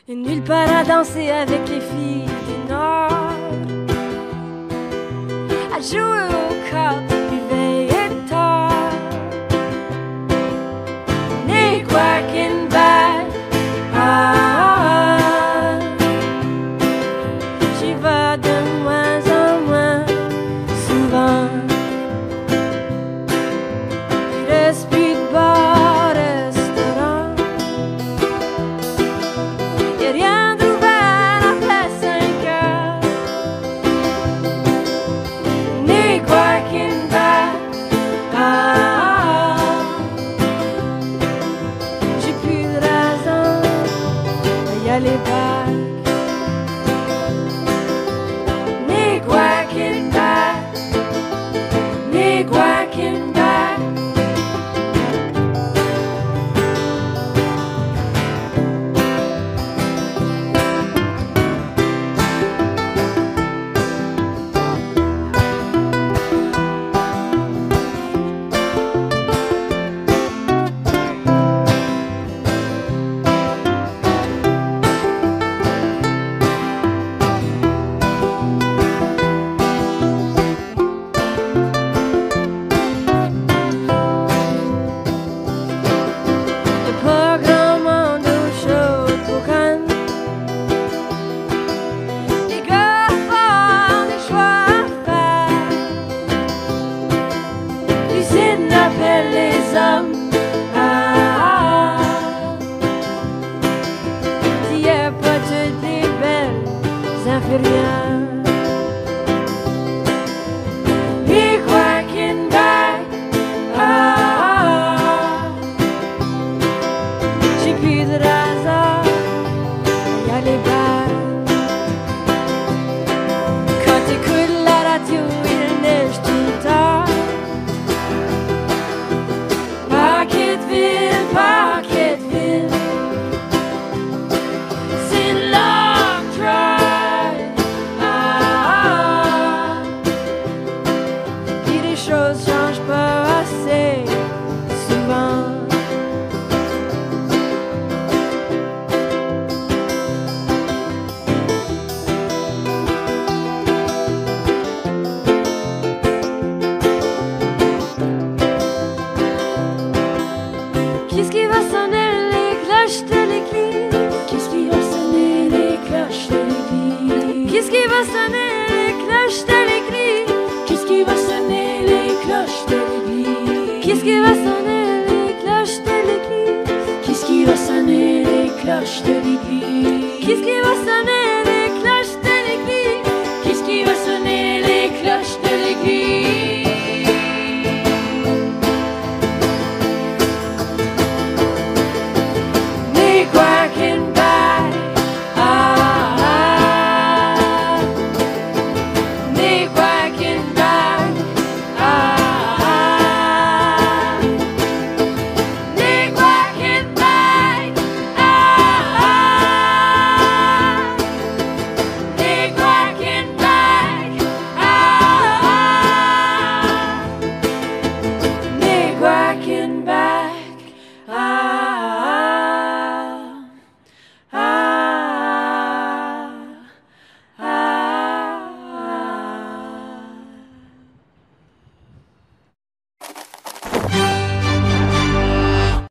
Et nulle part à danser avec les filles du Nord, à jouer aux cartes, puis veiller tard. Ni quacking back, j'y vais de moins en moins souvent. Il reste plus de bar, restaurant. Y'a rien d'ouvert après 5 heures. Ni quacking back, j'ai plus de raison d'y aller back. Ni quacking back, ni quacking back. Pas grand monde au show pour Cannes. Les gars font des choix à faire. L'usine appelle les hommes. S'il y a pas toutes les belles infirmières. Ni quacking back, j'ai plus de hasard d'y aller back. Quand t'écoutes la radio, il neige tout le temps. Marketville, Marketville, c'est une long drive. Puis les choses changent pas assez souvent. Qu'est-ce qui va sonner les cloches de l'église? Qu'est-ce qui va sonner les cloches de l'église? Qu'est-ce qui va sonner les cloches de l'église? Qu'est-ce qui va sonner les cloches de l'église? Qu'est-ce qui va sonner